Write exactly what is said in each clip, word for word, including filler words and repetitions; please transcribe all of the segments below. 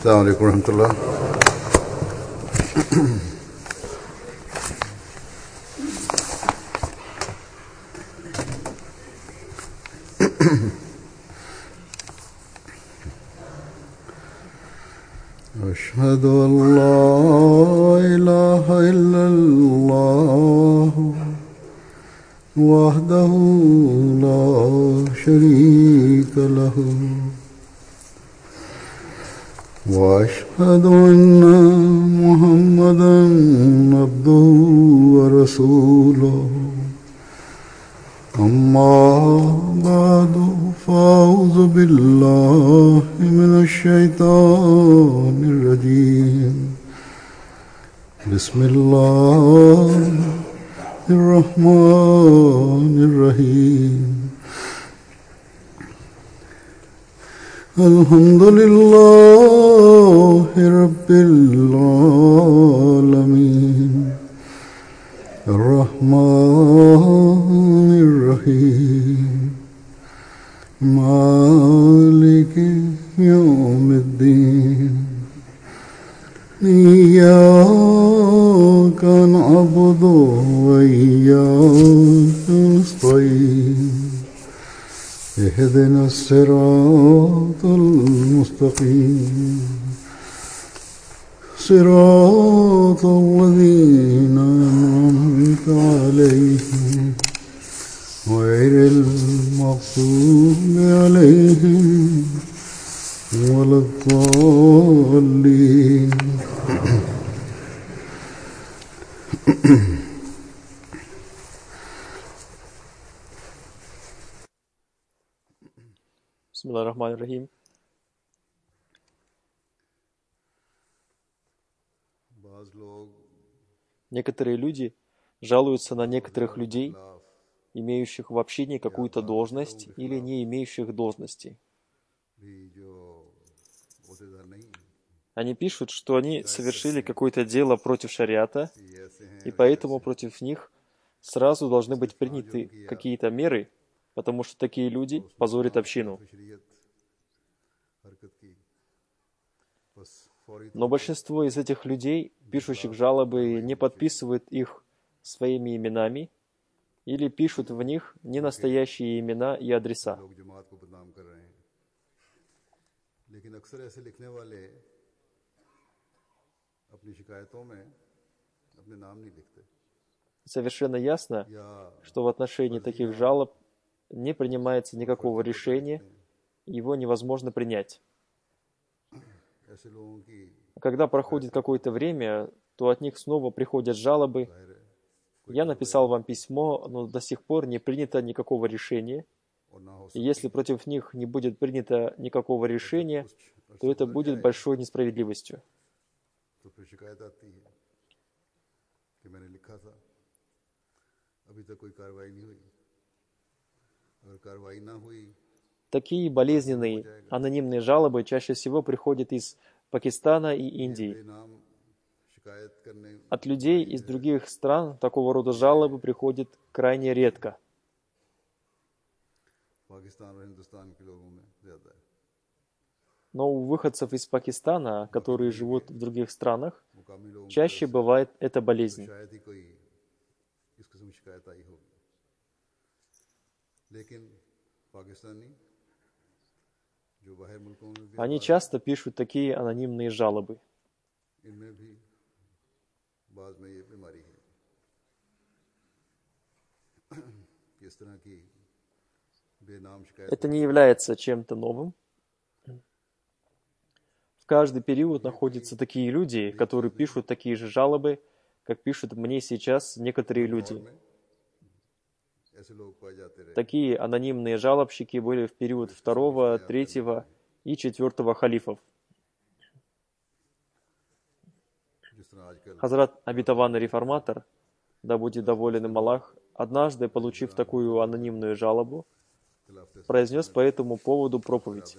السلام عليكم ورحمة الله. أشهد أن لا إله إلا الله وحده لا شريك له وأشهد أن محمدا عبده ورسوله أما بعد فأعوذ بالله من الشيطان الرجيم بسم الله الرحمن الرحيم الحمد لله رب العالمين الرحمن الرحيم مالك يوم الدين إياك نعبد وإياك نستعين اهدنا الصراط المستقيم صراط الذين أنعمت عليهم غير المغضوب عليهم ولا الضالين. Бисмиллахир-рахманир-рахим. Некоторые люди жалуются на некоторых людей, имеющих в общине какую-то должность или не имеющих должности. Они пишут, что они совершили какое-то дело против шариата, и поэтому против них сразу должны быть приняты какие-то меры, потому что такие люди позорят общину. Но большинство из этих людей, пишущих жалобы, не подписывают их своими именами или пишут в них ненастоящие имена и адреса. Совершенно ясно, что в отношении таких жалоб не принимается никакого решения, его невозможно принять. Когда проходит какое-то время, то от них снова приходят жалобы. Я написал вам письмо, но до сих пор не принято никакого решения. И если против них не будет принято никакого решения, то это будет большой несправедливостью. Такие болезненные анонимные жалобы чаще всего приходят из Пакистана и Индии. От людей из других стран такого рода жалобы приходят крайне редко. Но у выходцев из Пакистана, которые живут в других странах, чаще бывает эта болезнь. Они часто пишут такие анонимные жалобы. Это не является чем-то новым. В каждый период находятся такие люди, которые пишут такие же жалобы, как пишут мне сейчас некоторые люди. Такие анонимные жалобщики были в период второго, третьего и четвертого халифов. Хазрат Обетованный Реформатор, да будет доволен им Аллах, однажды, получив такую анонимную жалобу, произнес по этому поводу проповедь.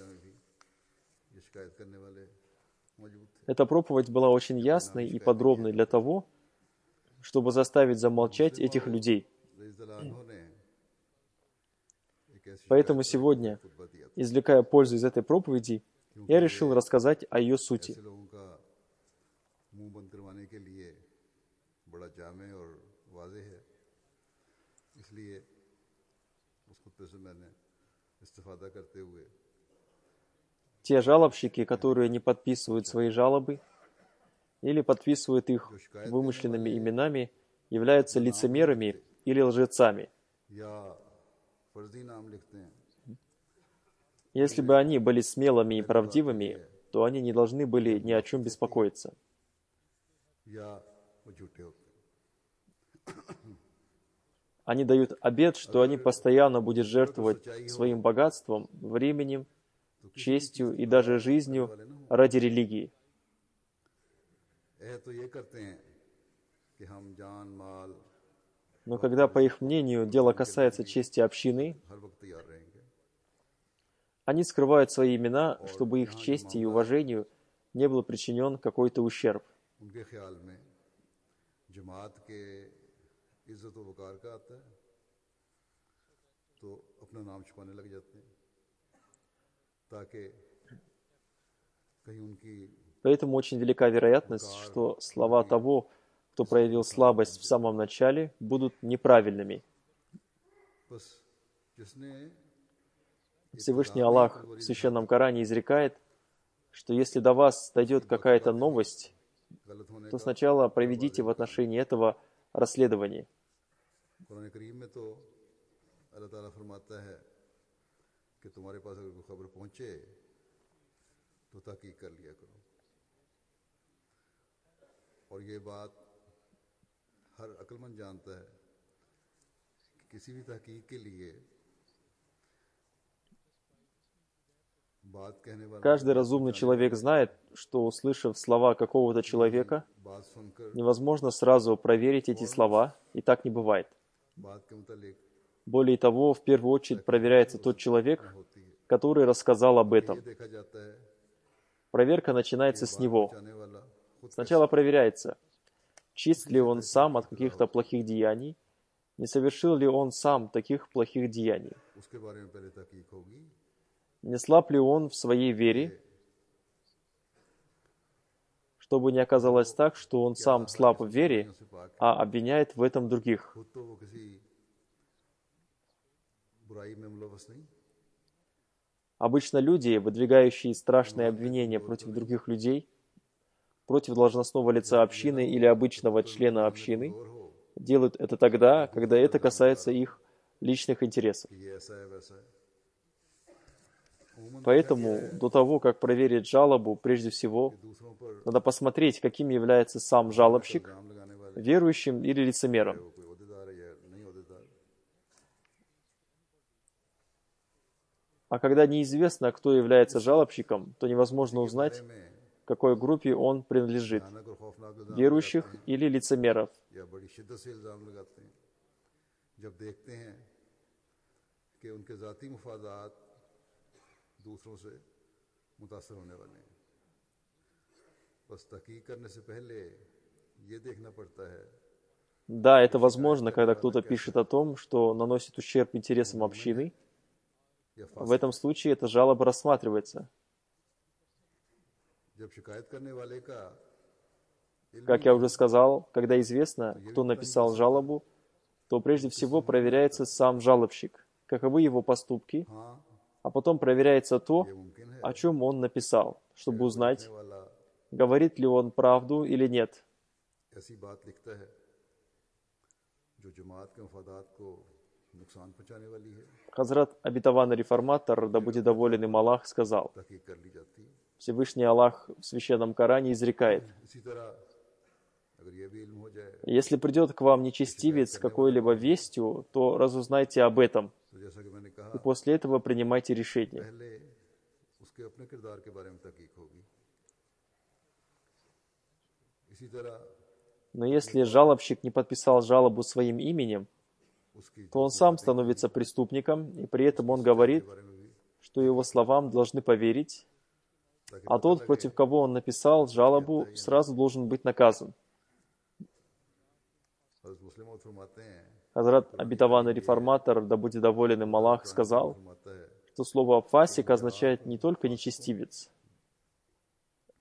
Эта проповедь была очень ясной и подробной для того, чтобы заставить замолчать этих людей. Поэтому сегодня, извлекая пользу из этой проповеди, Я решил рассказать о ее сути. ऐसे लोगों का मुंह बंद करवाने के लिए बड़ा जामे और वाज़े है, इसलिए उस खुतबे से मैंने इस्तिफादा करते हुए Те жалобщики, которые не подписывают свои жалобы или подписывают их вымышленными именами, являются лицемерами или лжецами. या फर्जी नाम लिखते हैं, Если бы они были смелыми и правдивыми, то они не должны были ни о чем беспокоиться. या वो झूठे होते हैं। Они дают обет, что они постоянно будут жертвовать своим богатством, временем, честью и даже жизнью ради религии. ऐ तो ये करते हैं कि हम जान माल Но когда, по их мнению, дело касается чести общины, हर वक्त तैयार रहेंगे, они скрывают свои имена, чтобы их чести и уважению не был причинен какой-то ущерб. उनके ख्याल में जमात के इज्जत व वकार का आता है तो अपना नाम छुपाने लग जाते हैं ताकि कहीं उनकी Поэтому очень велика вероятность, что слова того, кто проявил слабость в самом начале, будут неправильными. बस जिसने Всевышний Аллах в Священном Коране изрекает, что если до вас дойдет какая-то новость, गलत होने то का сначала проведите в отношении этого расследование. कुरान करीम में तो अल्लाह ताला फरमाता है कि तुम्हारे पास अगर कोई खबर पहुंचे तो तहकीक कर लिया करो, और ये बात हर अक्लमंद जानता है कि किसी भी तहकीक के लिए बात कहने वाला Каждый разумный человек знает, что, услышав слова какого-то человека, बात सुनकर невозможно сразу проверить эти слова, и так не бывает. बात के मुतालिक Более того, в первую очередь проверяется тот человек, होती है। который рассказал об ये этом. देखा जाता है Проверка начинается с него. जाने वाला खुद Сначала проверяется, чист ли он сам от каких-то плохих деяний, не совершил ли он сам таких плохих деяний, उसके बारे में पहले तहकीक होगी, не слаб ли он в своей вере, чтобы не оказалось так, что он сам слаб в вере, से पाक а обвиняет в этом других. खुद तो वो किसी बुराई में मुलवस नहीं, Обычно люди, выдвигающие страшные обвинения против других людей, против должностного лица общины или обычного члена общины, और हो делают это тогда, когда это касается их личных интересов. कि ये ऐसा है वैसा है। उमूमन Поэтому до того, как проверить жалобу, прежде всего, दूसरों पर надо посмотреть, каким является сам жалобщик, इल्जाम लगाने वाले верующим или лицемером. वो कोई ओहदेदार है या नहीं ओहदेदार, А когда неизвестно, кто является жалобщиком, то невозможно узнать, में к какой группе он принадлежит, भयानक और खौफनाक इल्जाम верующих или лицемеров. या बड़ी शिद्दत से इल्जाम लगाते हैं जब देखते हैं कि उनके ज़ाती मुफादात दूसरों से मुतासर होने वाले हैं। बस तहकीक करने से पहले ये देखना पड़ता है Да, это возможно, когда кто-то пишет о том, что наносит ущерб интересам общины. या В этом случае эта жалоба рассматривается. जब शिकायत करने वाले का Как я уже сказал, когда известно, кто написал жалобу, то прежде всего проверяется сам жалобщик, каковы его поступки, हाँ а потом проверяется то, ये मुमकिन है о чем он написал, чтобы узнать, वाला говорит ли он правду или нет. ऐसी बात लिखता है जो जमात के मफादात को नुकसान पहुंचाने वाली है, Хазрат Обетованный Реформатор, да будет доволен им Аллах, сказал, तहकीक कर ली जाती है। Всевышний Аллах в Священном Коране изрекает, इसी तरह अगर ये भी इल्म हो जाए если придет к вам нечестивец с какой-либо вестью, то разузнайте об этом, तो जैसा कि मैंने कहा и после этого принимайте решение. पहले उसके अपने किरदार के बारे में तहकीक होगी। इसी तरह Но если жалобщик не подписал жалобу своим именем, उसकी то он сам становится преступником, и при этом он говорит, बारे में भी, что его словам должны поверить, а тот, против кого он написал жалобу, сразу должен быть наказан. हज़रत मुस्लिम मौद फरमाते हैं Хазрат Обетованный Реформатор, да будет доволен им Аллах, сказал, फरमाता है что слово «фасик» означает не только нечестивец,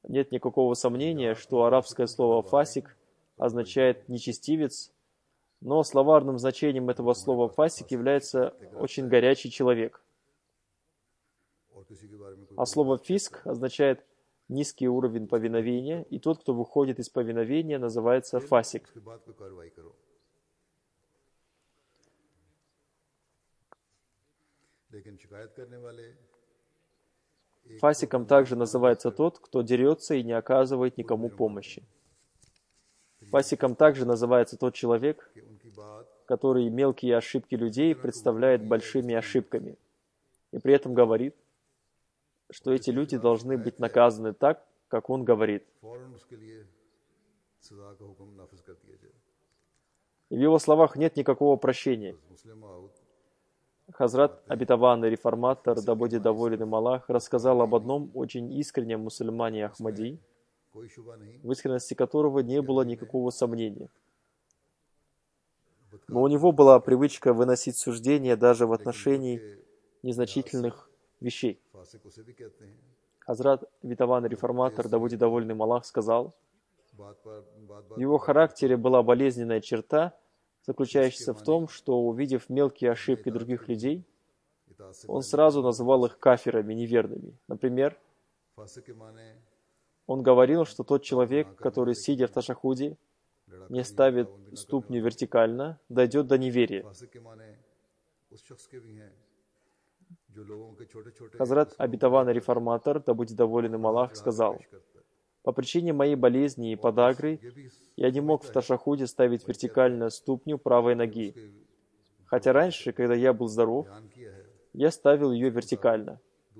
нет никакого сомнения, что арабское слово «фасик» означает «нечестивец», но словарным значением этого слова «фасик» является «очень горячий человек». А слово «фиск» означает «низкий уровень повиновения», и тот, кто выходит из повиновения, называется «фасик». Фасиком также называется тот, кто дерется и не оказывает никому помощи. Фасиком также называется тот человек, который мелкие ошибки людей представляет большими ошибками, и при этом говорит, что эти люди должны быть наказаны так, как он говорит. И в его словах нет никакого прощения. Хазрат обетованный реформатор, да будет доволен им Аллах, рассказал об одном очень искреннем мусульмане Ахмади, в искренности которого не было никакого сомнения. Но у него была привычка выносить суждения даже в отношении незначительных вещей. Хазрат обетованный реформатор, да будет доволен им Аллах, сказал, в его характере была болезненная черта, заключающаяся в том, что, увидев мелкие ошибки других людей, он сразу называл их кафирами, неверными. Например, он говорил, что тот человек, который, сидя в ташахуде, не ставит ступню вертикально, дойдет до неверия. Хазрат обетованный реформатор, да будет доволен им Аллах, сказал, по причине моей болезни и подагры я не мог в ташахуде ставить вертикально ступню правой ноги, хотя раньше, когда я был здоров, я ставил ее вертикально.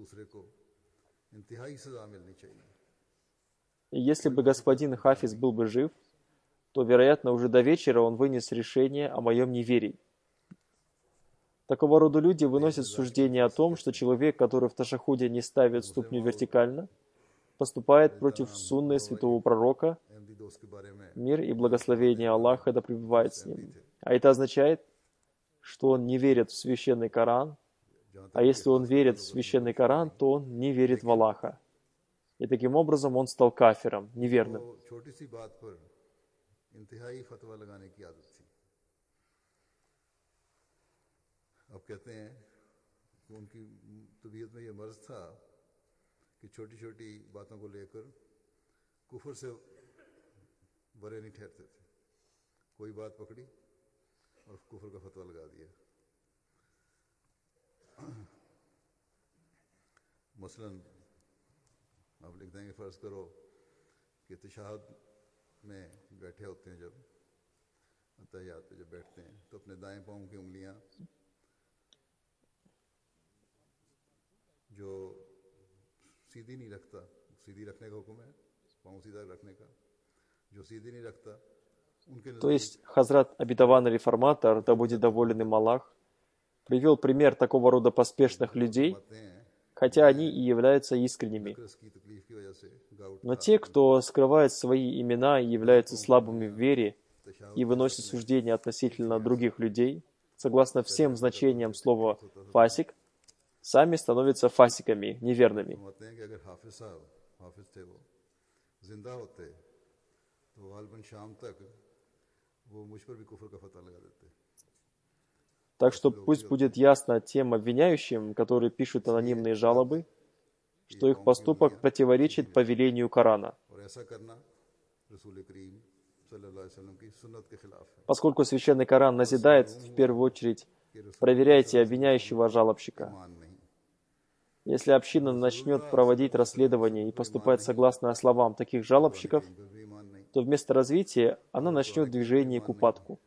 И если бы господин Хафиз был бы жив, то, вероятно, уже до вечера он вынес решение о моем неверии. Такого рода люди выносят суждение о том, что человек, который в ташахуде не ставит ступню вертикально, поступает против сунны святого пророка, мир и благословение Аллаха да пребывает с ним. А это означает, что он не верит в священный Коран, а если он верит в священный Коран, то он не верит в Аллаха. И таким образом он стал кафиром, неверным. अब कहते हैं कि उनकी तबीयत में ये मर्ज था कि छोटी छोटी बातों को लेकर कुफर से बरे नहीं ठहरते थे. कोई बात पकड़ी और कुफर का फतवा लगा दिया. मसलन आप लिख देंगे, फर्ज करो कि तशहद में बैठे होते हैं, जब अत्तहियात पे जब बैठते हैं तो अपने दाएं पाँव की उंगलियां जो सीधी नहीं रखता, सीधी रखने का हुक्म है, पाँव सीधा रखने का, जो सीधी नहीं रखता, उनके То есть Хазрат обетованный реформатор, да будет доволен им Аллах, привел пример такого рода поспешных людей, хотя они и являются искренними. Но те, кто скрывает свои имена и являются слабыми в вере и выносит суждения относительно других людей, согласно всем значениям слова «фасик», сами становятся фасиками, неверными. Так что пусть будет ясно тем обвиняющим, которые пишут анонимные жалобы, что их поступок противоречит повелению Корана. Поскольку Священный Коран назидает, в первую очередь, проверяйте обвиняющего жалобщика. Если община начнет проводить расследование и поступать согласно словам таких жалобщиков, то вместо развития она начнет движение к упадку.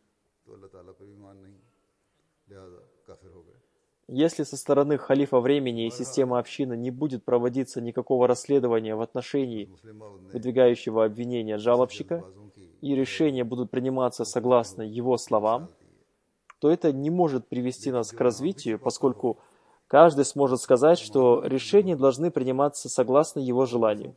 Если со стороны халифа времени и системы общины не будет проводиться никакого расследования в отношении выдвигающего обвинения жалобщика, и решения будут приниматься согласно его словам, то это не может привести нас к развитию, поскольку каждый сможет сказать, что решения должны приниматься согласно его желанию.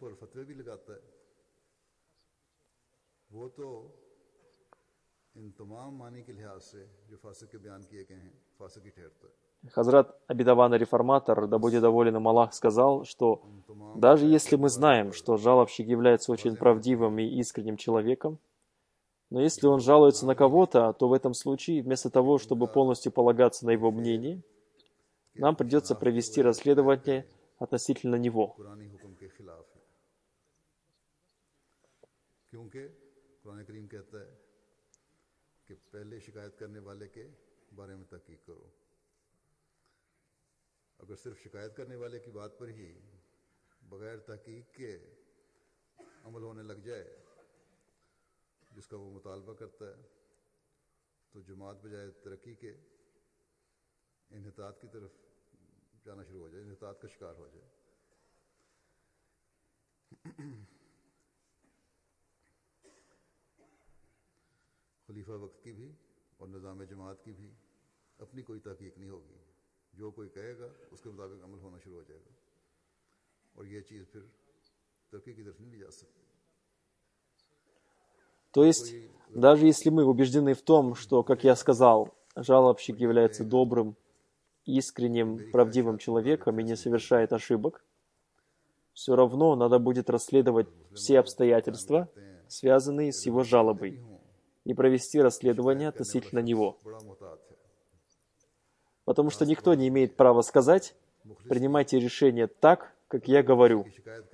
Хазрат Абидавана Реформатор, да будет доволен им Аллах, сказал, что даже если мы знаем, что жалобщик является очень правдивым и искренним человеком, но если он жалуется на кого-то, то в этом случае, вместо того, чтобы полностью полагаться на его мнение, нам придется провести расследование относительно него. अगर सिर्फ शिकायत करने वाले की बात पर ही बगैर तहकीक के अमल होने लग जाए जिसका वो मुतालबा करता है तो जमात बजाय तरक्की के इन्हितात की तरफ जाना शुरू हो जाए, इन्हितात का शिकार हो जाए। खलीफा वक्त की भी और निज़ाम जमात की भी अपनी कोई तहकीक नहीं होगी, जो कोई कहेगा उसके मुताबिक अमल होना शुरू हो जाएगा और ये चीज़ फिर तरक्की की तरफ नहीं जा सकती। То есть, даже если мы убеждены в том, что, как я сказал, жалобщик является добрым, искренним, правдивым человеком и не совершает ошибок, все равно надо будет расследовать все обстоятельства, связанные с его жалобой, и провести расследование относительно него. Потому что никто не имеет права сказать: принимайте решение так, как я говорю.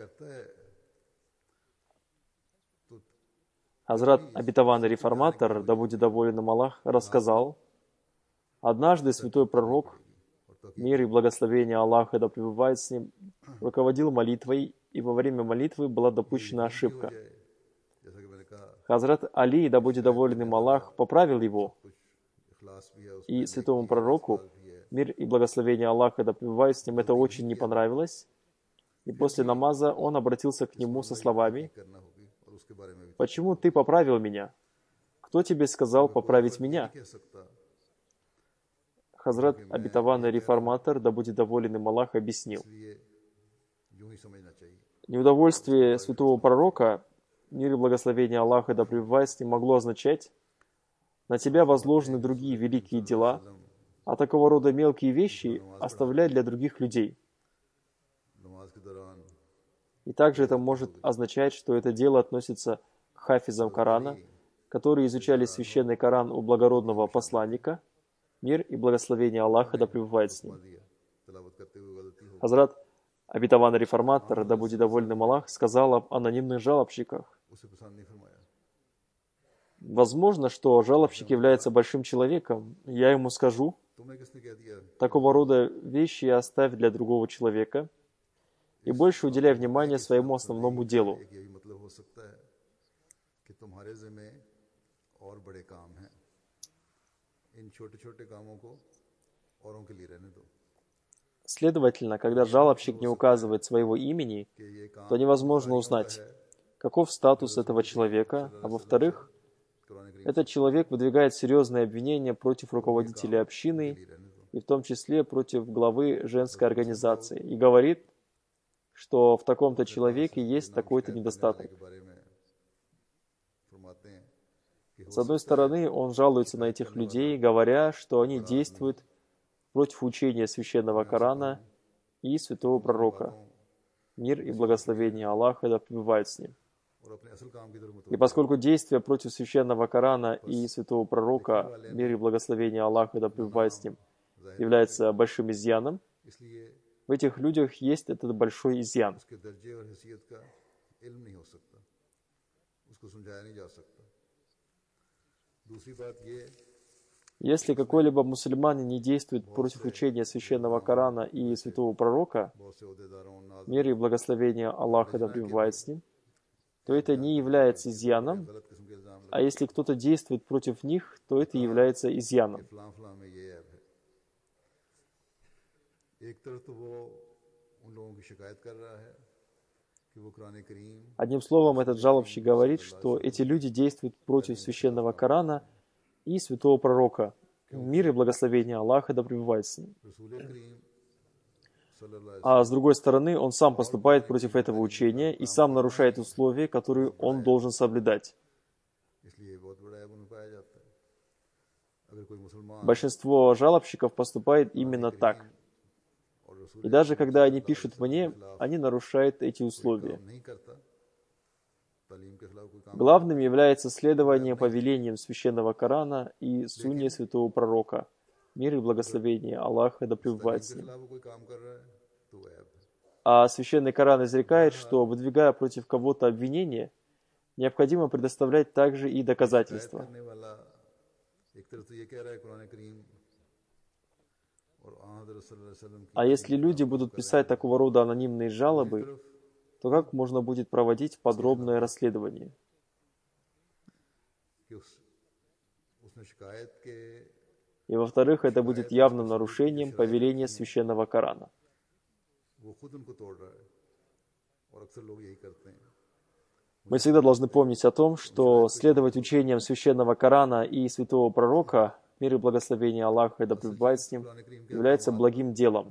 Хазрат Абитаван Реформатор, да будет доволен им Аллах, рассказал: однажды святой пророк, мир и благословение Аллаха да пребывает с ним, руководил молитвой, и во время молитвы была допущена ошибка. Хазрат Али, да будет доволен им Аллах, поправил его, и святому пророку, мир и благословение Аллаха да пребывает с ним, это очень не понравилось, и после намаза он обратился к нему со словами: «Почему ты поправил меня? Кто тебе сказал поправить меня?» Хазрат Абитаван Реформатор, да будет доволен им Аллах, объяснил: неудовольствие святого пророка, мир и благословение Аллаха да пребывает с ним, могло означать: на тебя возложены другие великие дела, а такого рода мелкие вещи оставляй для других людей. И также это может означать, что это дело относится к хафизам Корана, которые изучали священный Коран у благородного посланника, мир и благословение Аллаха да пребывает с ним. Хазрат Абитаван Реформатор, да будет доволен им Аллах, сказал об анонимных жалобщиках: возможно, что жалобщик является большим человеком. Я ему скажу: такого рода вещи оставь для другого человека и больше уделяй внимание своему основному делу. Следовательно, когда жалобщик не указывает своего имени, то невозможно узнать, каков статус этого человека, а во-вторых, этот человек выдвигает серьезные обвинения против руководителя общины, и в том числе против главы женской организации, и говорит, что в таком-то человеке есть такой-то недостаток. С одной стороны, он жалуется на этих людей, говоря, что они действуют против учения священного Корана и святого пророка. Мир и благословение Аллаха да пребывает с ним. И поскольку действия против священного Корана и святого пророка, мир и благословение Аллаха да пребывает с ним, является большим изъяном, в этих людях есть этот большой изъян. Если какой-либо мусульманин не действует против учения священного Корана и святого пророка, мир и благословение Аллаха да пребывает с ним, то это не является изъяном, а если кто-то действует против них, то это является изъяном. Одним словом, этот жалобщик говорит, что эти люди действуют против священного Корана и святого пророка. Мир и благословение Аллаха да пребывает с ним. А с другой стороны, он сам поступает против этого учения и сам нарушает условия, которые он должен соблюдать. Большинство жалобщиков поступает именно так. И даже когда они пишут мне, они нарушают эти условия. Главным является следование повелениям Священного Корана и Сунне Святого Пророка. Мир и благословение Аллаха да пребывает с ним. А Священный Коран изрекает, что, выдвигая против кого-то обвинение, необходимо предоставлять также и доказательства. А если люди будут писать такого рода анонимные жалобы, то как можно будет проводить подробное расследование? И во-вторых, это будет явным нарушением повеления Священного Корана. Мы всегда должны помнить о том, что следовать учениям Священного Корана и Святого Пророка, мир и благословение Аллаха да пребывает с ним, является благим делом.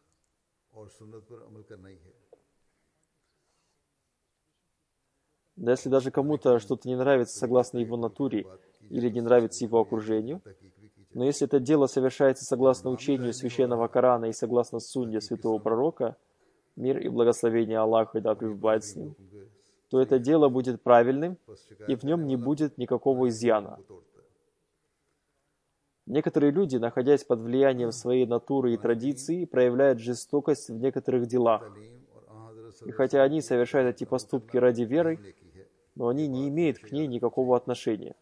Да если даже кому-то что-то не нравится согласно его натуре или не нравится его окружению, но если это дело совершается согласно учению Священного Корана и согласно Сунне Святого Пророка, мир и благословение Аллаха да пребывает с ним, то это дело будет правильным, и в нем не будет никакого изъяна. Некоторые люди, находясь под влиянием своей натуры и традиции, проявляют жестокость в некоторых делах. И хотя они совершают эти поступки ради веры, но они не имеют к ней никакого отношения.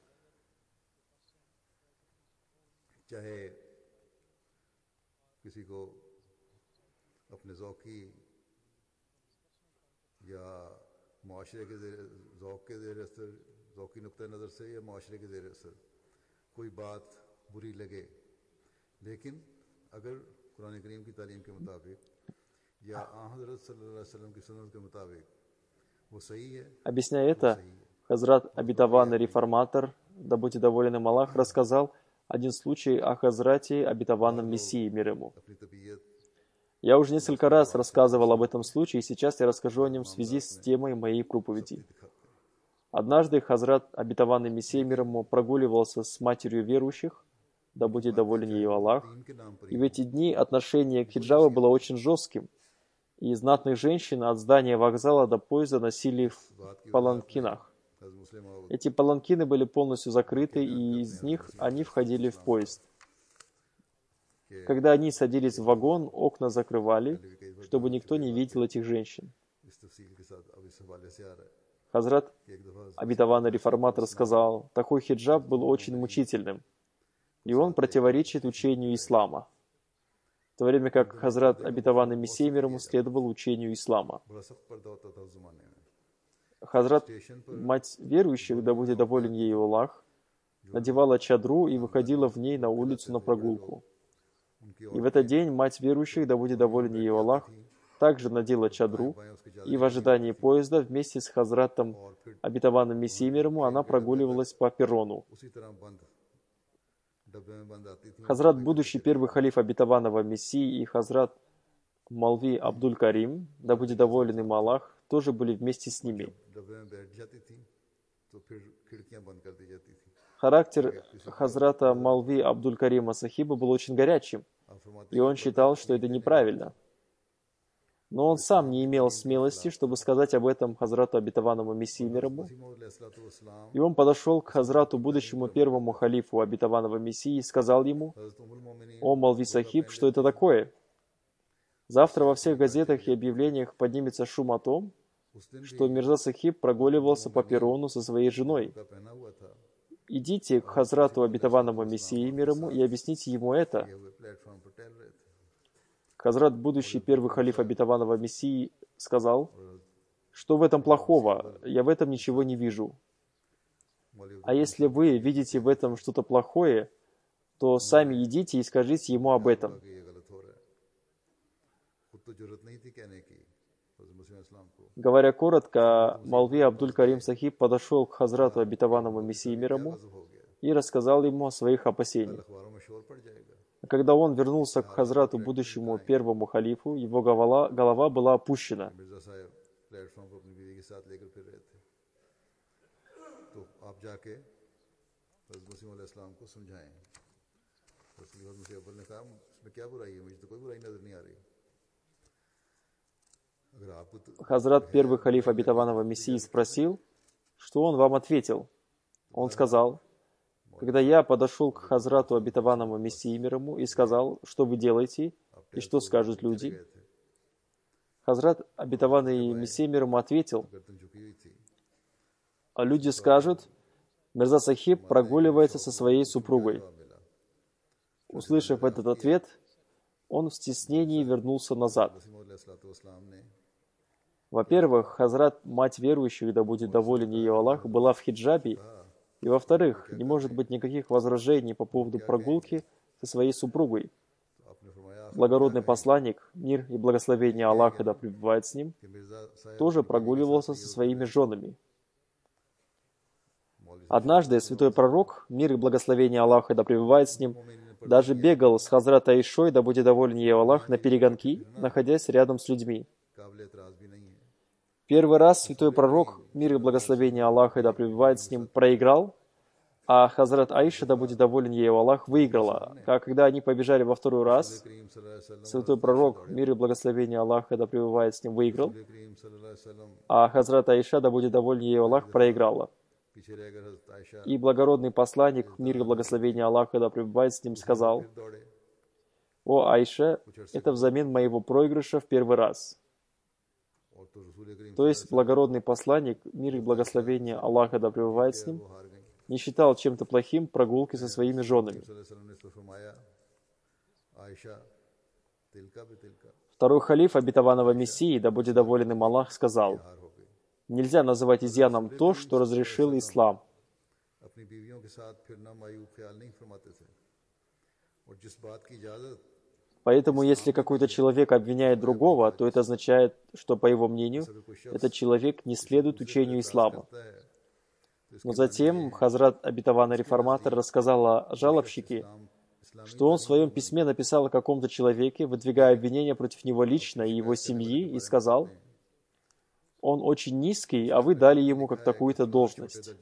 معاشرے کے ذوق کے زیر اثر ذوقی نقطۂ نظر سے یا معاشرے کے زیر اثر کوئی بات بری لگے لیکن اگر قرآن کریم کی تعلیم کے مطابق یا آن حضرت صلی اللہ علیہ وسلم کی سنت کے مطابق وہ صحیح ہے. Объясняя это, Хазрат Обетованный Реформатор, да будет доволен им Аллах, рассказал один случай о Хазрате Обетованном Мессии, мир ему. Я уже несколько раз рассказывал об этом случае, и сейчас я расскажу о нем в связи с темой моей проповеди. Однажды Хазрат Обетованный Мессия, мир ему, прогуливался с матерью верующих, да будет доволен ею Аллах, и в эти дни отношение к хиджабу было очень жестким, и знатных женщин от здания вокзала до поезда носили в паланкинах. Эти паланкины были полностью закрыты, и из них они входили в поезд. Когда они садились в вагон, окна закрывали, чтобы никто не видел этих женщин. Хазрат Обетованный Реформатор сказал, такой хиджаб был очень мучительным, и он противоречит учению ислама, в то время как Хазрат Обетованный Мессия, мир ему, следовал учению ислама. Хазрат, мать верующих, да будет доволен ею Аллах, надевала чадру и выходила в ней на улицу на прогулку. И в этот день мать верующих, да будет доволен ею Аллах, также надела чадру, и в ожидании поезда вместе с Хазратом Обетованным Мессией, мир ему, она прогуливалась по перрону. Хазрат, будущий первый халиф Обетованного Мессии, и Хазрат Малви Абдуль-Карим, да будет доволен им Аллах, тоже были вместе с ними. Характер Хазрата Малви Абдуль-Карима Сахиба был очень горячим, и он считал, что это неправильно. Но он сам не имел смелости, чтобы сказать об этом Хазрату Обетованному Мессии, мир ему. И он подошел к Хазрату, будущему первому халифу Обетованного Мессии, и сказал ему: «О Малви Сахиб, что это такое? Завтра во всех газетах и объявлениях поднимется шум о том, что Мирза Сахиб прогуливался по перрону со своей женой. Идите к Хазрату Обетованному Мессии, мир ему, и объясните ему это». Хазрат, будущий первый халиф Обетованного Мессии, сказал: «Что в этом плохого? Я в этом ничего не вижу. А если вы видите в этом что-то плохое, то сами идите и скажите ему об этом». Говоря коротко, Малви Абдуль-Карим Сахиб подошел к Хазрату Обетованному Мессии, мир ему, и рассказал ему о своих опасениях. Когда он вернулся к Хазрату, будущему первому халифу, его голова, голова была опущена. Хазрат, первый халиф обетованного Мессии, спросил, что он вам ответил. Он сказал: когда я подошел к Хазрату обетованному Мессии мир ему и сказал, что вы делаете и что скажут люди, Хазрат обетованный Мессия мир ему ответил: а люди скажут, Мирза Сахиб прогуливается со своей супругой. Услышав этот ответ, он в стеснении вернулся назад. Во-первых, Хазрат, мать верующих, да будет доволен ее Аллах, была в хиджабе, и во-вторых, не может быть никаких возражений по поводу прогулки со своей супругой. Благородный посланник, мир и благословение Аллаха да пребывает с ним, тоже прогуливался со своими женами. Однажды святой пророк, мир и благословение Аллаха да пребывает с ним, даже бегал с Хазрат Аишой, да будет доволен ее Аллах, на перегонки, находясь рядом с людьми. Первый раз святой пророк, мир и благословение Аллаха да пребывает с ним, проиграл, а Хазрат Аиша, да будет доволен ею Аллах, выиграла. А когда они побежали во второй раз, святой пророк, мир и благословение Аллаха да пребывает с ним, выиграл, а Хазрат Аиша, да будет доволен ею Аллах, проиграла. И благородный посланник, мир и благословение Аллаха да пребывает с ним, сказал: «О Аиша, это взамен моего проигрыша в первый раз». То есть благородный посланник, мир и благословение Аллаха да пребывает с ним, не считал чем-то плохим прогулки со своими женами. Второй халиф обетованного Мессии, да будет доволен им Аллах, сказал: нельзя называть изъяном то, что разрешил ислам. Поэтому, если какой-то человек обвиняет другого, то это означает, что, по его мнению, этот человек не следует учению ислама. Но затем Хазрат обетованный реформатор рассказал о жалобщике, что он в своем письме написал о каком-то человеке, выдвигая обвинения против него лично и его семьи, и сказал: он очень низкий, а вы дали ему как такую-то должность.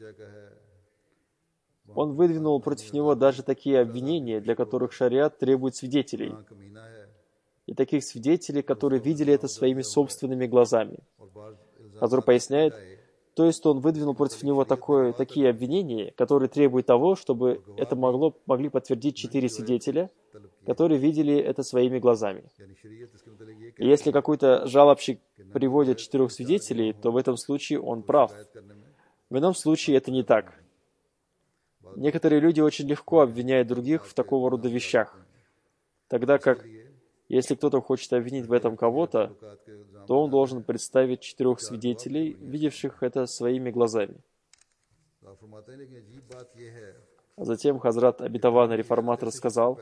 Он выдвинул против него даже такие обвинения, для которых шариат требует свидетелей. И таких свидетелей, которые видели это своими собственными глазами. Хазрат поясняет, то есть он выдвинул против него такое, такие обвинения, которые требуют того, чтобы это могло, могли подтвердить четыре свидетеля, которые видели это своими глазами. И если какой-то жалобщик приводит четырех свидетелей, то в этом случае он прав. В ином случае это не так. Некоторые люди очень легко обвиняют других в такого рода вещах, тогда как, если кто-то хочет обвинить в этом кого-то, то он должен представить четырех свидетелей, видевших это своими глазами. А затем Хазрат обетованный реформатор сказал: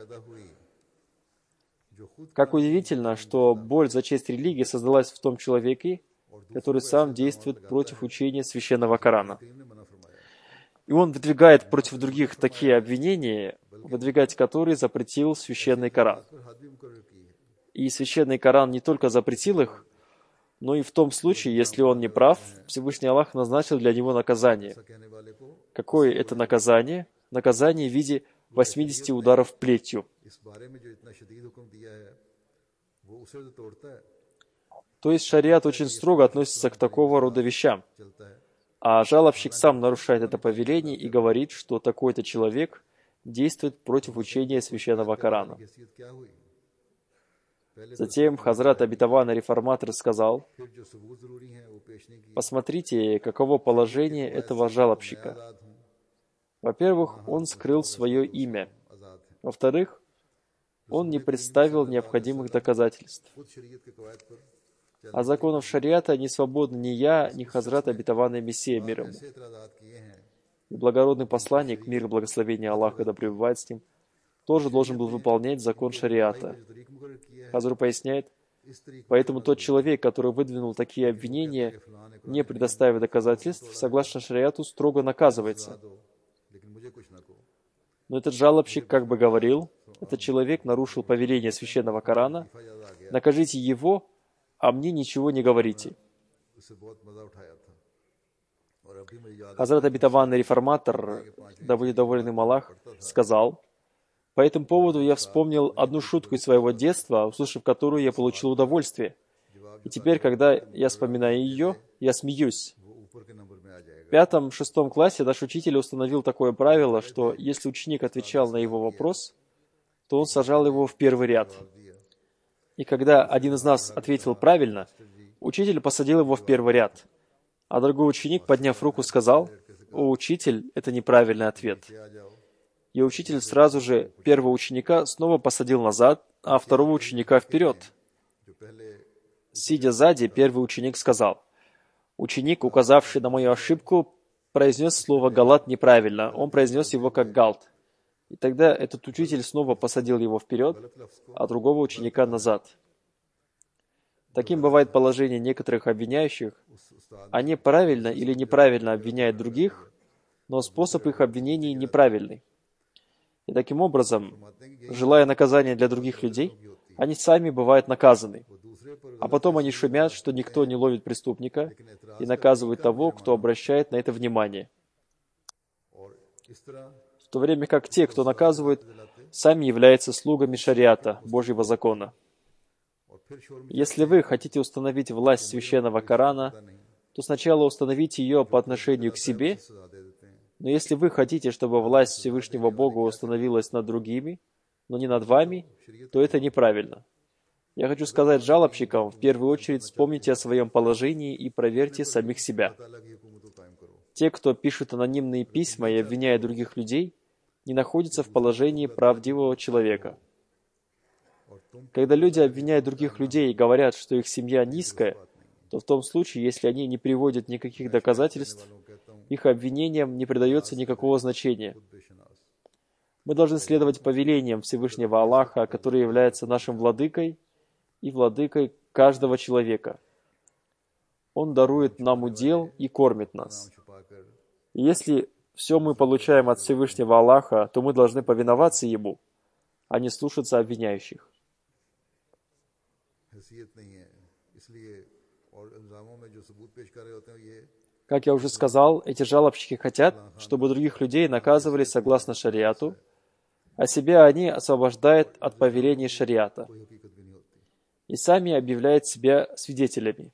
как удивительно, что боль за честь религии создалась в том человеке, который сам действует против учения священного Корана. И он выдвигает против других такие обвинения, выдвигать которые запретил священный Коран. И священный Коран не только запретил их, но и в том случае, если он не прав, Всевышний Аллах назначил для него наказание. Какое это наказание? Наказание в виде восьмидесяти ударов плетью. То есть шариат очень строго относится к такого рода вещам. А жалобщик сам нарушает это повеление и говорит, что такой-то человек действует против учения священного Корана. Затем Хазрат обетованный реформатор сказал: посмотрите, каково положение этого жалобщика. Во-первых, он скрыл свое имя. Во-вторых, он не представил необходимых доказательств. А законов шариата не свободны ни я, ни Хазрат обетованный Мессия мир ему. И благородный посланник, мир и благословение Аллаха да пребывает с ним, тоже должен был выполнять закон шариата. Хазрат поясняет, поэтому тот человек, который выдвинул такие обвинения, не предоставив доказательств, согласно шариату, строго наказывается. Но этот жалобщик как бы говорил, этот человек нарушил повеление священного Корана, накажите его, а мне ничего не говорите. Хазрат обетованный реформатор, да будет доволен им Аллах, сказал: По этому поводу я вспомнил одну шутку из своего детства, услышав которую я получил удовольствие. И теперь, когда я вспоминаю ее, я смеюсь. В пятом-шестом классе наш учитель установил такое правило, что если ученик отвечал на его вопрос, то он сажал его в первый ряд. И когда один из нас ответил правильно, учитель посадил его в первый ряд. А другой ученик, подняв руку, сказал: «О, учитель, это неправильный ответ». И учитель сразу же первого ученика снова посадил назад, а второго ученика вперед. Сидя сзади, первый ученик сказал: «Ученик, указавший на мою ошибку, произнес слово «галат» неправильно. Он произнес его как «галт». И тогда этот учитель снова посадил его вперед, а другого ученика назад. Таким бывает положение некоторых обвиняющих. Они правильно или неправильно обвиняют других, но способ их обвинений неправильный. И таким образом, желая наказания для других людей, они сами бывают наказаны. А потом они шумят, что никто не ловит преступника, и наказывают того, кто обращает на это внимание. В то время как те, кто наказывают, сами являются слугами шариата, Божьего закона. Если вы хотите установить власть священного Корана, то сначала установите ее по отношению к себе, но если вы хотите, чтобы власть Всевышнего Бога установилась над другими, но не над вами, то это неправильно. Я хочу сказать жалобщикам, в первую очередь вспомните о своем положении и проверьте самих себя. Те, кто пишут анонимные письма и обвиняют других людей, не находятся в положении правдивого человека. Когда люди обвиняют других людей и говорят, что их семья низкая, то в том случае, если они не приводят никаких доказательств, их обвинениям не придается никакого значения. Мы должны следовать повелениям Всевышнего Аллаха, который является нашим владыкой и владыкой каждого человека. Он дарует нам удел и кормит нас. И если все мы получаем от Всевышнего Аллаха, то мы должны повиноваться Ему, а не слушаться обвиняющих. Как я уже сказал, эти жалобщики хотят, чтобы других людей наказывали согласно шариату, а себя они освобождают от повелений шариата и сами объявляют себя свидетелями.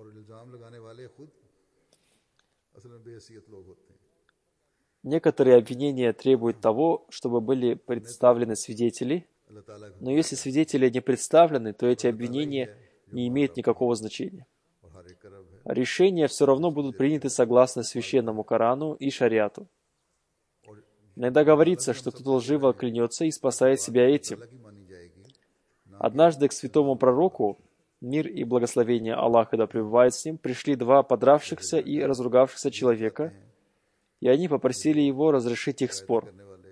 Некоторые обвинения требуют того, чтобы были представлены свидетели, но если свидетели не представлены, то эти обвинения не имеют никакого значения. Решения все равно будут приняты согласно священному Корану и шариату. Иногда говорится, что кто-то лживо клянется и спасает себя этим. Однажды к святому пророку, мир и благословение Аллаха да пребывает с ним, пришли два подравшихся и разругавшихся человека, и они попросили его разрешить их спор.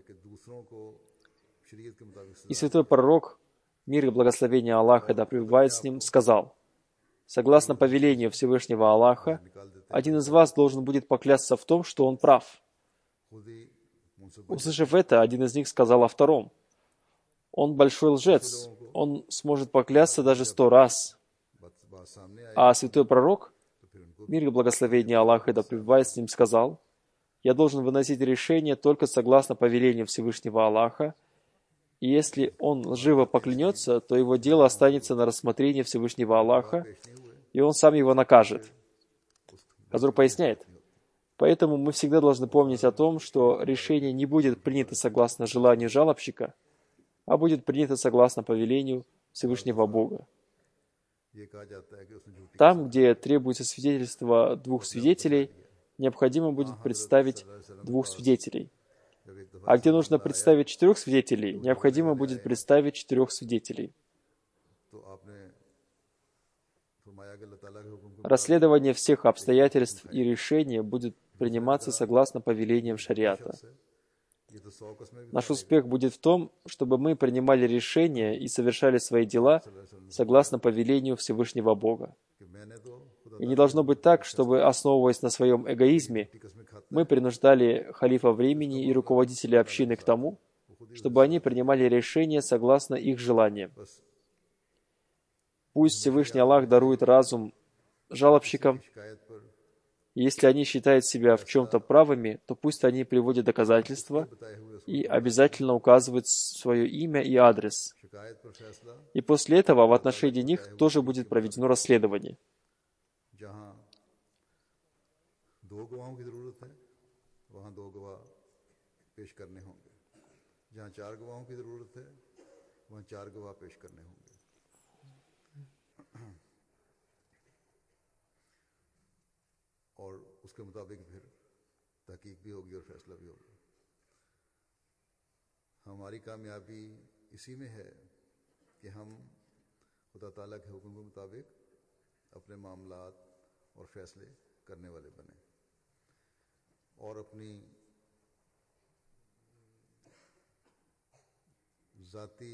И святой пророк, мир и благословение Аллаха да пребывает с ним, сказал: согласно повелению Всевышнего Аллаха, один из вас должен будет поклясться в том, что он прав. Услышав это, один из них сказал о втором: он большой лжец, он сможет поклясться даже сто раз. А святой пророк, мир и благословение Аллаха да пребывает с ним, сказал: я должен выносить решение только согласно повелению Всевышнего Аллаха, и если он лживо поклянется, то его дело останется на рассмотрении Всевышнего Аллаха, и он сам его накажет. Хазур поясняет: поэтому мы всегда должны помнить о том, что решение не будет принято согласно желанию жалобщика, а будет принято согласно повелению Всевышнего Бога. Там, где требуется свидетельство двух свидетелей, необходимо будет представить двух свидетелей. А где нужно представить четырех свидетелей, необходимо будет представить четырех свидетелей. Расследование всех обстоятельств и решения будет приниматься согласно повелениям шариата. Наш успех будет в том, чтобы мы принимали решения и совершали свои дела согласно повелению Всевышнего Бога. И не должно быть так, чтобы, основываясь на своем эгоизме, мы принуждали халифа времени и руководителей общины к тому, чтобы они принимали решения согласно их желаниям. Пусть Всевышний Аллах дарует разум жалобщикам, и если они считают себя в чем-то правыми, то пусть они приводят доказательства, и обязательно указывать свое имя и адрес. И после этого в отношении них тоже будет проведено расследование. और उसके मुताबिक फिर तहकीक भी होगी और फैसला भी होगा। हमारी कामयाबी इसी में है कि हम खुदा ताला के हुक्म के मुताबिक अपने मामलात और फैसले करने वाले बने और अपनी ज़ाती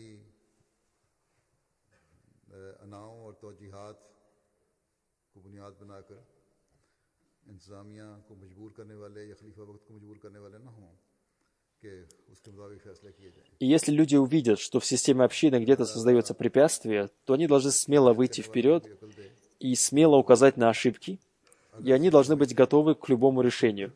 अनाओं और तौजीहात को बुनियाद बनाकर इंतज़ामिया को मजबूर करने वाले या खलीफा वक्त को मजबूर करने वाले ना हों कि उसके मुताबिक फैसले किए जाएं। И если люди увидят, что в системе общины где-то создается препятствие, то они должны смело выйти вперед и смело указать на ошибки, и они должны быть готовы к любому решению.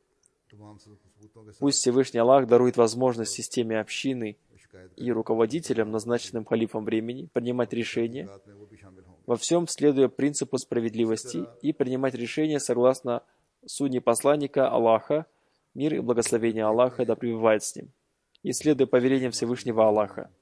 Пусть Всевышний Аллах дарует возможность системе общины и руководителям, назначенным халифом времени, принимать решения, во всем следуя принципу справедливости и принимать решения согласно сунне посланника Аллаха, мир и благословение Аллаха да пребывает с ним, и следуя повелениям Всевышнего Аллаха.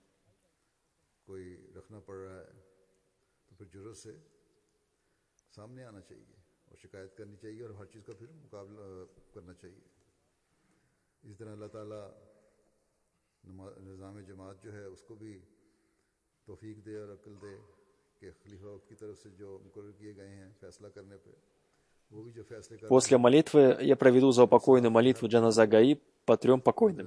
После молитвы я проведу заупокойную молитву Джаназа Гаиб по трем покойным.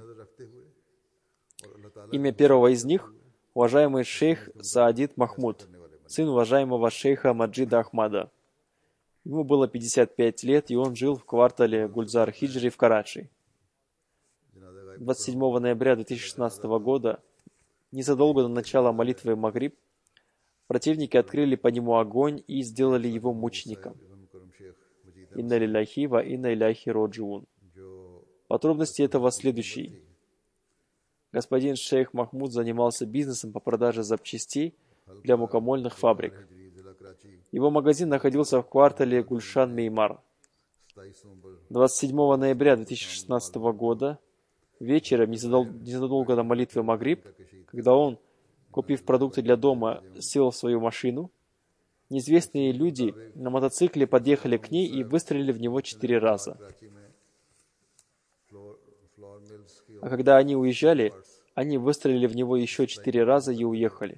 Имя первого из них – уважаемый шейх Саадит Махмуд, сын уважаемого шейха Маджида Ахмада. Ему было пятьдесят пять лет, и он жил в квартале Гульзар-Хиджри в Карачи. двадцать седьмого ноября две тысячи шестнадцатого года, незадолго до начала молитвы Магриб, противники открыли по нему огонь и сделали его мучеником. Инна лилляхи ва инна иляйхи роджиун. Подробности этого следующие. Господин шейх Махмуд занимался бизнесом по продаже запчастей для мукомольных фабрик. Его магазин находился в квартале Гульшан-Меймар. двадцать седьмого ноября две тысячи шестнадцатого года вечером, незадолго до молитвы Магриб, когда он, купив продукты для дома, сел в свою машину, неизвестные люди на мотоцикле подъехали к ней и выстрелили в него четыре раза. А когда они уезжали, они выстрелили в него еще четыре раза и уехали.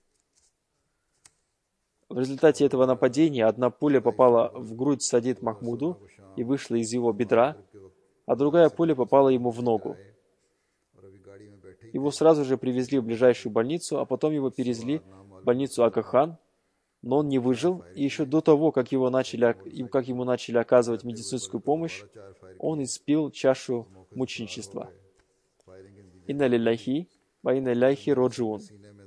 В результате этого нападения одна пуля попала в грудь Саадит Махмуду и вышла из его бедра, а другая пуля попала ему в ногу. Его сразу же привезли в ближайшую больницу, а потом его перевезли в больницу Ага-хан, но он не выжил, и еще до того, как, его начали, как ему начали оказывать медицинскую помощь, он испил чашу мученичества. Инна лилляхи ва инна иляйхи роджиун.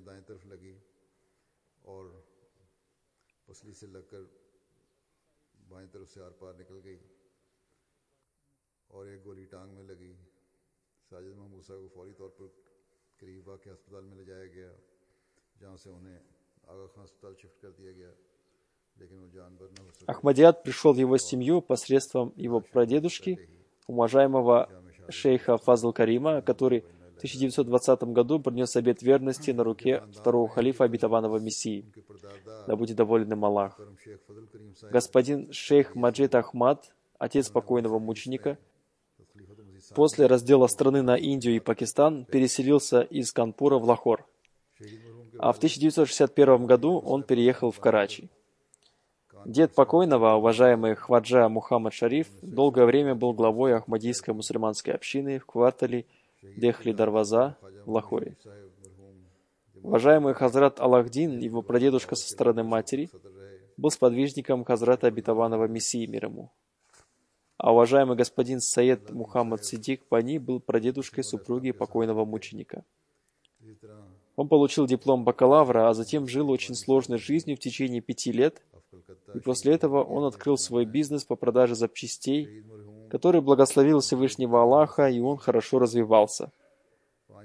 Ахмадият пришел в его семью посредством его прадедушки, уважаемого шейха Фазл Карима, который в тысяча девятьсот двадцатом году принес обет верности на руке второго халифа обетованного Мессии. Да будет доволен им Аллах. Господин шейх Маджид Ахмад, отец покойного мученика, после раздела страны на Индию и Пакистан переселился из Канпура в Лахор. А в тысяча девятьсот шестьдесят первом году он переехал в Карачи. Дед покойного, уважаемый Хваджа Мухаммад Шариф, долгое время был главой Ахмадийской мусульманской общины в квартале Дехли-Дарваза в Лахоре. Уважаемый Хазрат Аллахдин, его прадедушка со стороны матери, был сподвижником Хазрата обетованного Мессии мир ему. А уважаемый господин Саид Мухаммад Сиддик Пани был прадедушкой супруги покойного мученика. Он получил диплом бакалавра, а затем жил очень сложной жизнью в течение пяти лет, и после этого он открыл свой бизнес по продаже запчастей, который благословил Всевышнего Аллаха, и он хорошо развивался.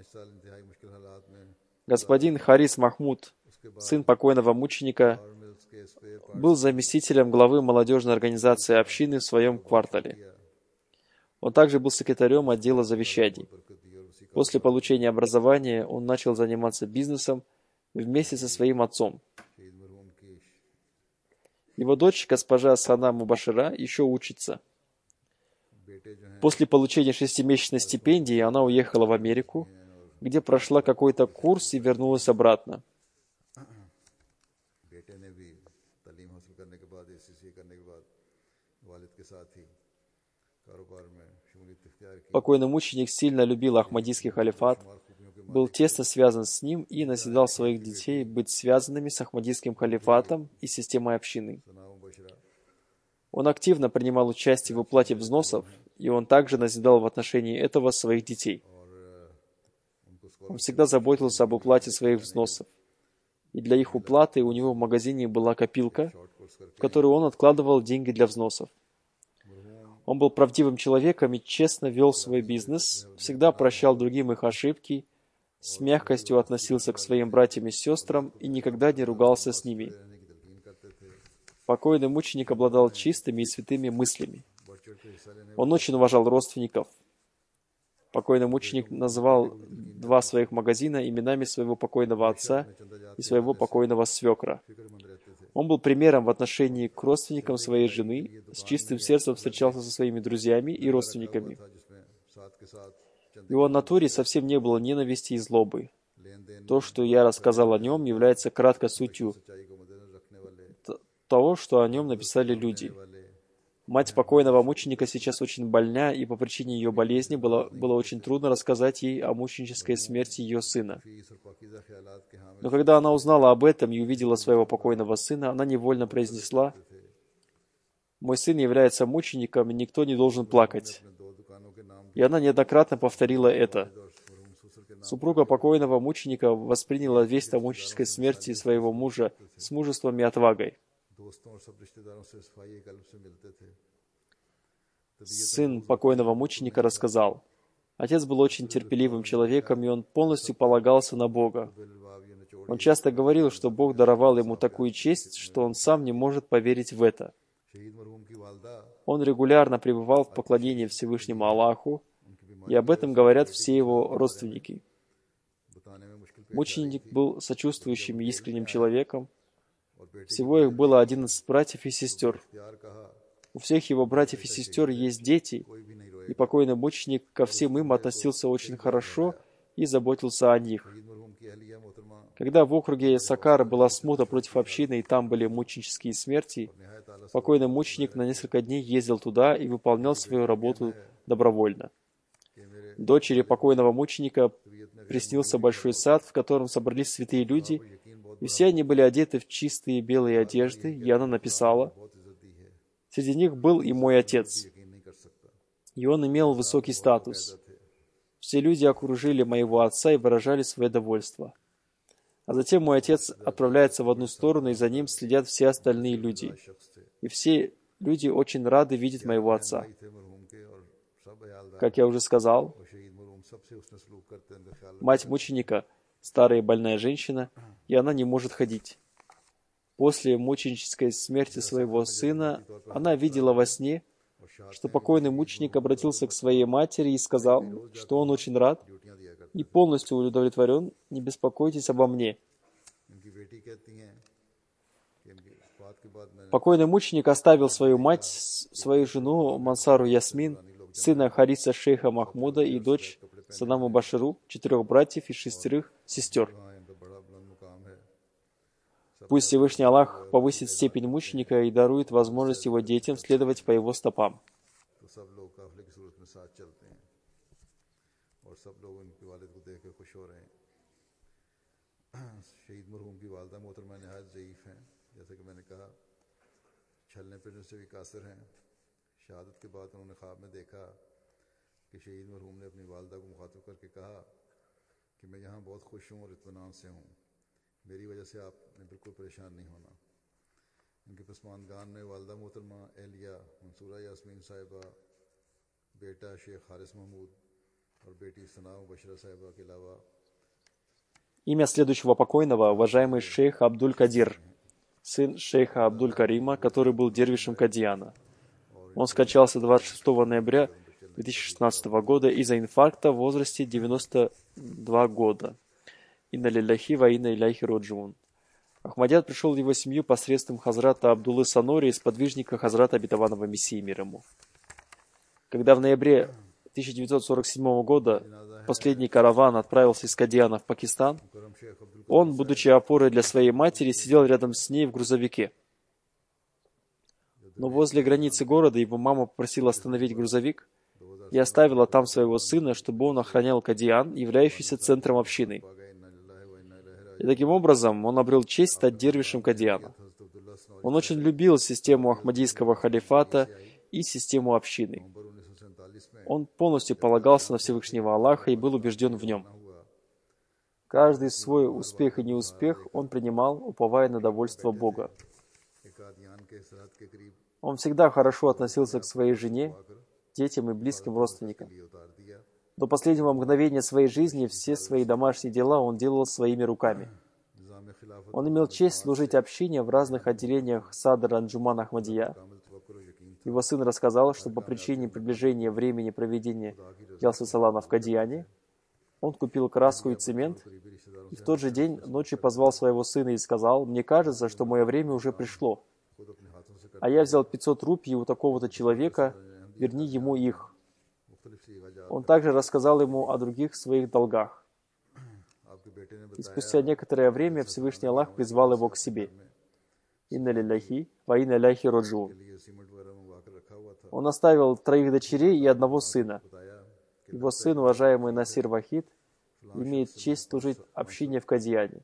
Господин Харис Махмуд, сын покойного мученика, был заместителем главы молодежной организации общины в своем квартале. Он также был секретарем отдела завещаний. После получения образования он начал заниматься бизнесом вместе со своим отцом. Его дочь, госпожа Сана Мубашира, еще учится. После получения шестимесячной стипендии она уехала в Америку, где прошла какой-то курс и вернулась обратно. Покойный мученик сильно любил Ахмадийский халифат, был тесно связан с ним и назидал своих детей быть связанными с Ахмадийским халифатом и системой общины. Он активно принимал участие в уплате взносов, и он также назидал в отношении этого своих детей. Он всегда заботился об уплате своих взносов, и для их уплаты у него в магазине была копилка, в которую он откладывал деньги для взносов. Он был правдивым человеком и честно вел свой бизнес, всегда прощал другим их ошибки, с мягкостью относился к своим братьям и сестрам и никогда не ругался с ними. Покойный мученик обладал чистыми и святыми мыслями. Он очень уважал родственников. Покойный мученик назвал два своих магазина именами своего покойного отца и своего покойного свекра. Он был примером в отношении к родственникам своей жены, с чистым сердцем встречался со своими друзьями и родственниками. В его натуре совсем не было ненависти и злобы. То, что я рассказал о нем, является краткой сутью того, что о нем написали люди. Мать покойного мученика сейчас очень больна, и по причине ее болезни было, было очень трудно рассказать ей о мученической смерти ее сына. Но когда она узнала об этом и увидела своего покойного сына, она невольно произнесла: «Мой сын является мучеником, и никто не должен плакать». И она неоднократно повторила это. Супруга покойного мученика восприняла весть о мученической смерти своего мужа с мужеством и отвагой. Сын покойного мученика рассказал: отец был очень терпеливым человеком, и он полностью полагался на Бога. Он часто говорил, что Бог даровал ему такую честь, что он сам не может поверить в это. Он регулярно пребывал в поклонении Всевышнему Аллаху, и об этом говорят все его родственники. Мученик был сочувствующим и искренним человеком. Всего их было одиннадцать братьев и сестер. У всех его братьев и сестер есть дети, и покойный мученик ко всем им относился очень хорошо и заботился о них. Когда в округе Сакар была смута против общины, и там были мученические смерти, покойный мученик на несколько дней ездил туда и выполнял свою работу добровольно. Дочери покойного мученика приснился большой сад, в котором собрались святые люди, и все они были одеты в чистые белые одежды, и она написала: «Среди них был и мой отец, и он имел высокий статус. Все люди окружили моего отца и выражали свое довольство. А затем мой отец отправляется в одну сторону, и за ним следят все остальные люди. И все люди очень рады видеть моего отца». Как я уже сказал, мать мученика – старая и больная женщина, и она не может ходить. После мученической смерти своего сына она видела во сне, что покойный мученик обратился к своей матери и сказал, что он очень рад и полностью удовлетворен, не беспокойтесь обо мне. Покойный мученик оставил свою мать, свою жену Мансару Ясмин, сына Хариса шейха Махмуда и дочь Санаму Баширу, четырех братьев и шестерых сестер. Пусть Всевышний Аллах повысит степень мученика и дарует возможность его детям следовать по его стопам. शहादत के बाद उन्होंने ख्वाब में देखा कि शहीद मरहूम ने अपनी वालदा को मुखातिब करके कहा कि मैं यहाँ बहुत खुश हूँ और इत्मीनान से हूँ, मेरी वजह से आपने बिल्कुल परेशान नहीं होना। उनके पसमानगान में वालदा मोहतरमा एहलिया मंसूरा यास्मीन साहिबा, बेटा शेख हारिस महमूद, Имя следующего покойного, уважаемый шейх Абдуль-Кадир, сын шейха Абдуль-Карима, который был дервишем Кадьяна. Он скончался двадцать шестого ноября две тысячи шестнадцатого года из-за инфаркта в возрасте девяноста двух года. Инна лилляхи ва инна иляйхи роджиун. Ахмадият пришел в его семью посредством хазрата Абдуллы Санори, сподвижника хазрата обетованного Мессии мир ему. Когда в ноябре тысяча девятьсот сорок седьмого года последний караван отправился из Кадьяна в Пакистан, он, будучи опорой для своей матери, сидел рядом с ней в грузовике. Но возле границы города его мама попросила остановить грузовик и оставила там своего сына, чтобы он охранял Кадьян, являющийся центром общины. И таким образом он обрел честь стать дервишем Кадьяна. Он очень любил систему ахмадийского халифата и систему общины. Он полностью полагался на Всевышнего Аллаха и был убежден в нем. Каждый свой успех и неуспех он принимал, уповая на довольство Бога. Он всегда хорошо относился к своей жене, детям и близким родственникам. До последнего мгновения своей жизни все свои домашние дела он делал своими руками. Он имел честь служить общине в разных отделениях Садр Анджуман Ахмадия. Его сын рассказал, что по причине приближения времени проведения Ялсы Салана в Кадьяне он купил краску и цемент, и в тот же день ночью позвал своего сына и сказал: «Мне кажется, что мое время уже пришло. А я взял пятьсот рупий у такого-то человека, верни ему их». Он также рассказал ему о других своих долгах. И спустя некоторое время Всевышний Аллах призвал его к себе. Инна лилляхи ва инна иляйхи роджиун. Он оставил троих дочерей и одного сына. Его сын, уважаемый Насир Вахид, имеет честь служить общине в Кадьяне.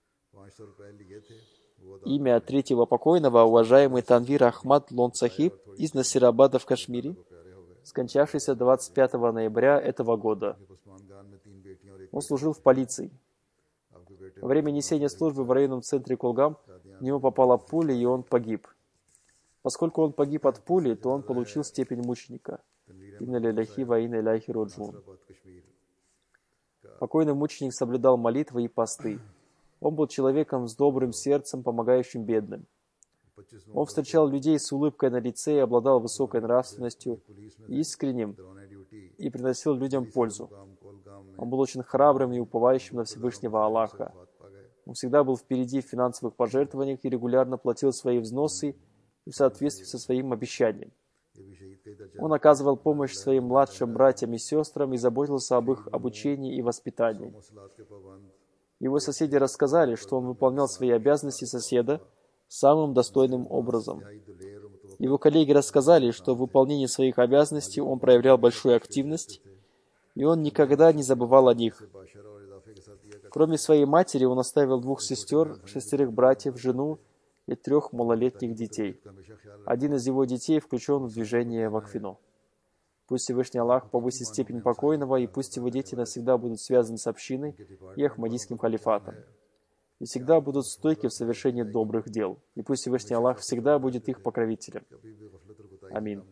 Имя третьего покойного, уважаемый Танвир Ахмад Лон Сахиб из Насирабада в Кашмире, скончавшийся двадцать пятого ноября этого года. Он служил в полиции. Во время несения службы в районном центре Кулгам в него попала пуля, и он погиб. Поскольку он погиб от пули, то он получил степень мученика. Инна лилляхи ва инна иляйхи роджиун. Покойный мученик соблюдал молитвы и посты. Он был человеком с добрым сердцем, помогающим бедным. Он встречал людей с улыбкой на лице и обладал высокой нравственностью, искренним, и приносил людям пользу. Он был очень храбрым и уповающим на Всевышнего Аллаха. Он всегда был впереди в финансовых пожертвованиях и регулярно платил свои взносы в соответствии со своим обещанием. Он оказывал помощь своим младшим братьям и сестрам и заботился об их обучении и воспитании. Его соседи рассказали, что он выполнял свои обязанности соседа самым достойным образом. Его коллеги рассказали, что в выполнении своих обязанностей он проявлял большую активность, и он никогда не забывал о них. Кроме своей матери, он оставил двух сестер, шестерых братьев, жену и трех малолетних детей. Один из его детей включен в движение Вакфино. Пусть Всевышний Аллах повысит степень покойного, и пусть его дети навсегда будут связаны с общиной и Ахмадийским халифатом, и всегда будут стойки в совершении добрых дел. И пусть Всевышний Аллах всегда будет их покровителем. Амин.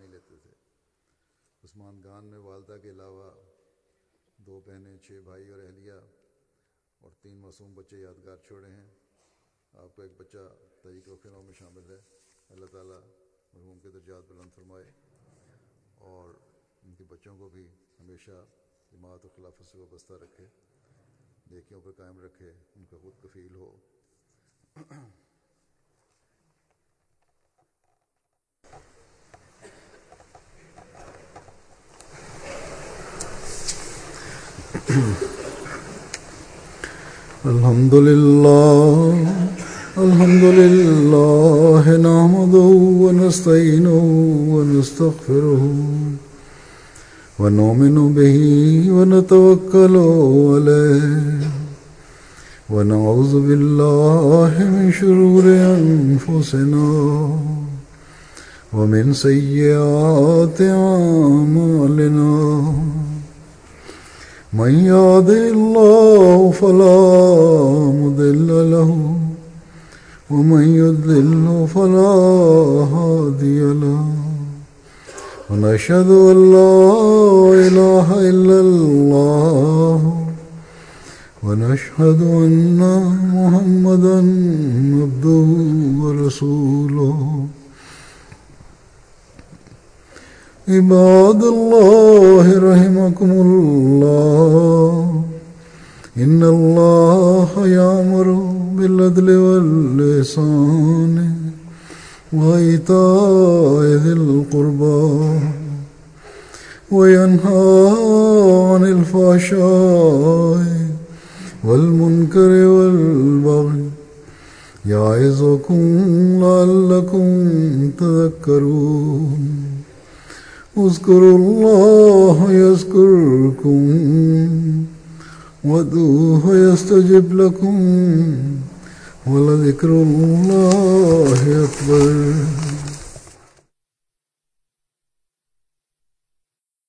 आपका एक बच्चा तहरीक वक्फ़िनो में शामिल है। अल्लाह ताला मरहूम के दर्जात बुलंद फरमाए और उनके बच्चों को भी हमेशा जमात और खिलाफत से वाबस्ता रखे, नेकियों पर कायम रखे, उनका खुद कफ़ील हो। अल्हम्दुलिल्लाह अल्हम्दुलिल्लाह नहमदुहु व नस्तईनुहु व नस्तगफिरुहु व नुमिनु बिही व नतवक्कलु अलैहि व नऊज़ु बिल्लाहि मिन शुरूरि अनफुसिना व मिन सय्यिआति अअमालिना من يهده الله فلا مضل له ومن يضلل فلا هادي له ونشهد أن لا إله إلا الله ونشهد أن محمدا عبده ورسوله عباد الله رحمكم الله إن الله يأمر بالعدل والإحسان وإيتاء ذي القربى وينهى عن الفحشاء والمنكر والبغي يعظكم لعلكم تذكرون اذكروا الله يذكركم وادعوه يستجب لكم ولذكر الله أكبر.